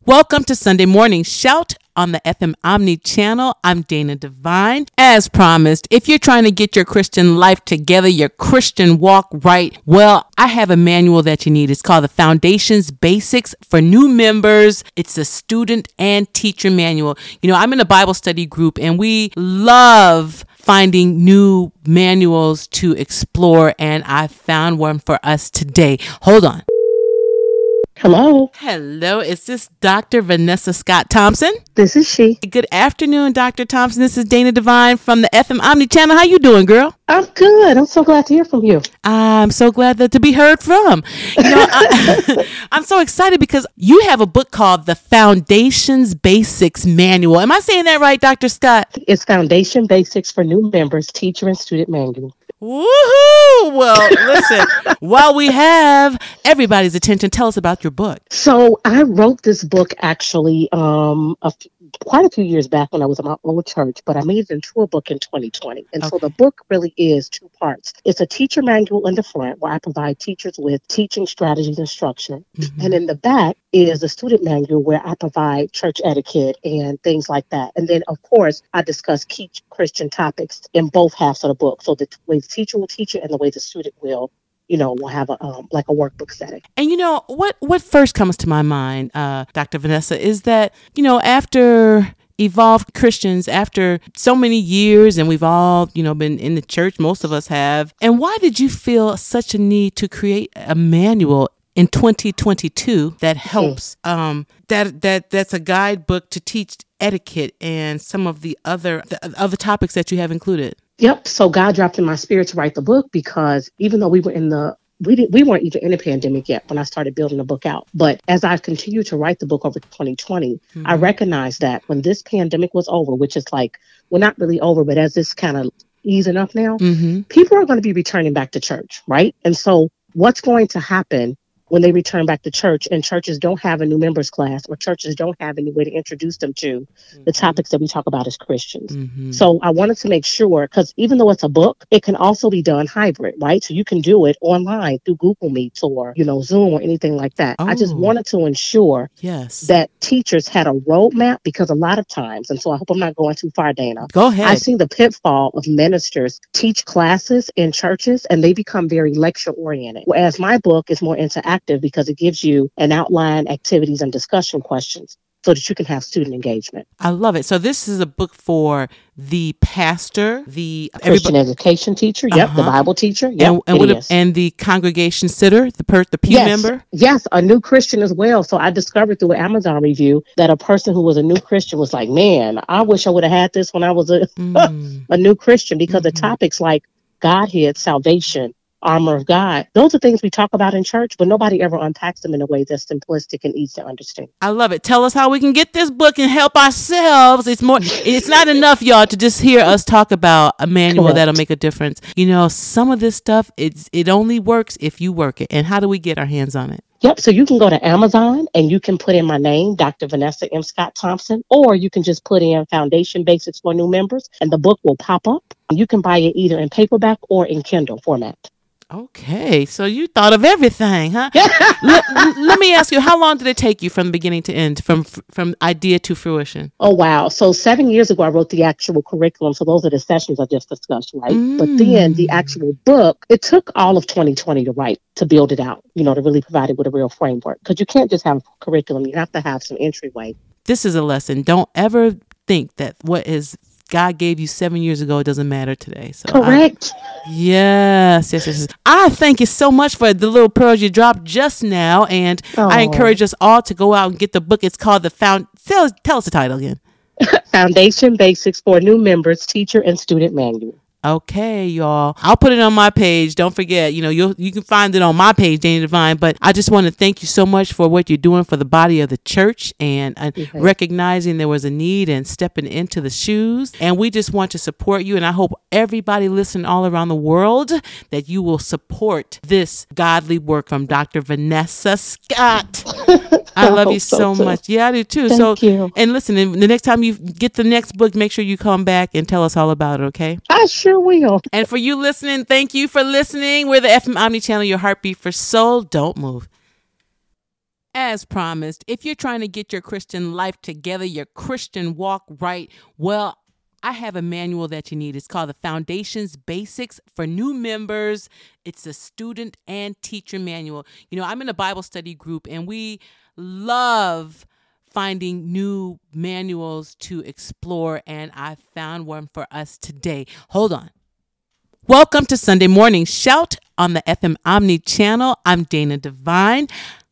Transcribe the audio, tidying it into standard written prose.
Welcome to Sunday Morning Shout on the FM Omni channel. I'm Dana Divine. As promised, if you're trying to get your Christian life together, your Christian walk right, well, I have a manual that you need. It's called the Foundations Basics for New Members. It's a student and teacher manual. You know, I'm in a Bible study group and we love finding new manuals to explore, and I found one for us today. Hold on. Hello. Hello, is this Dr. Vanessa Scott Thompson? This is she. Good afternoon, Dr. Thompson. This is Dana Divine from the FM Omni channel. How you doing, girl? I'm good. I'm so glad to hear from you. I'm so glad to be heard from. You know, I'm so excited because you have a book called The Foundations Basics Manual. Am I saying that right, Dr. Scott? It's Foundation Basics for New Members, Teacher and Student Manual. Woohoo! Well, listen, while we have everybody's attention, tell us about your book. So I wrote this book actually quite a few years back when I was in my old church, but I made it into a book in 2020. And so the book really is two parts. It's a teacher manual in the front where I provide teachers with teaching strategies and structure. Mm-hmm. And in the back is a student manual where I provide church etiquette and things like that. And then, of course, I discuss key Christian topics in both halves of the book. So the way the teacher will teach it and the way the student will have a like a workbook setting. And what first comes to my mind, Dr. Vanessa, is that, after evolved Christians, after so many years, and we've all, been in the church, most of us have. And why did you feel such a need to create a manual in 2022 that helps, that's a guidebook to teach etiquette and some of the other topics that you have included? Yep. So God dropped in my spirit to write the book because even though we weren't even in a pandemic yet when I started building the book out. But as I've continued to write the book over 2020, I recognized that when this pandemic was over, which is like, we're not really over, but as this kind of easing up now, people are going to be returning back to church, right? And so what's going to happen when they return back to church and churches don't have a new members class or churches don't have any way to introduce them to the topics that we talk about as Christians. So I wanted to make sure, because even though it's a book, it can also be done hybrid, right? So you can do it online through Google Meets or, Zoom or anything like that. I just wanted to ensure that teachers had a roadmap, because a lot of times, and so I hope I'm not going too far, Dana. Go ahead. I see the pitfall of ministers teach classes in churches and they become very lecture oriented. Whereas my book is more interactive because it gives you an outline, activities, and discussion questions so that you can have student engagement. I love it. So this is a book for the pastor, the Christian education teacher, the Bible teacher, and the congregation sitter, the pew member. Yes, a new Christian as well. So I discovered through an Amazon review that a person who was a new Christian was like, man, I wish I would have had this when I was a new Christian, because the topics like Godhead, salvation, armor of God, those are things we talk about in church, but nobody ever unpacks them in a way that's simplistic and easy to understand. I love it. Tell us how we can get this book and help ourselves. It's not enough, y'all, to just hear us talk about a manual that'll make a difference. Some of this stuff, it only works if you work it. And how do we get our hands on it? Yep. So you can go to Amazon and you can put in my name, Dr. Vanessa M. Scott Thompson, or you can just put in Foundation Basics for New Members and the book will pop up. You can buy it either in paperback or in Kindle format. Okay, so you thought of everything, huh? Let me ask you, how long did it take you from beginning to end, from idea to fruition? Oh, wow. So 7 years ago, I wrote the actual curriculum. So those are the sessions I just discussed, right? But then the actual book, it took all of 2020 to write, to build it out, to really provide it with a real framework. Because you can't just have a curriculum. You have to have some entryway. This is a lesson. Don't ever think that what is God gave you 7 years ago, it doesn't matter today. So correct. Yes. I thank you so much for the little pearls you dropped just now. And I encourage us all to go out and get the book. It's called tell us the title again. Foundation Basics for New Members, Teacher and Student Manual. Okay, y'all. I'll put it on my page. Don't forget, you can find it on my page, Dana Divine. But I just want to thank you so much for what you're doing for the body of the church and recognizing there was a need and stepping into the shoes. And we just want to support you. And I hope everybody listening all around the world that you will support this godly work from Dr. Vanessa Scott. I love you so much. Yeah, I do too. Thank you. And listen, the next time you get the next book, make sure you come back and tell us all about it, okay? I sure will. And for you listening, thank you for listening. We're the FM Omni channel, your heartbeat for soul. Don't move. As promised, if you're trying to get your Christian life together, your Christian walk right, well, I have a manual that you need. It's called the Foundations Basics for New Members. It's a student and teacher manual. You know, I'm in a Bible study group, and we love finding new manuals to explore, and I found one for us today. Hold on. Welcome to Sunday Morning Shout on the FM Omni channel. I'm Dana Divine.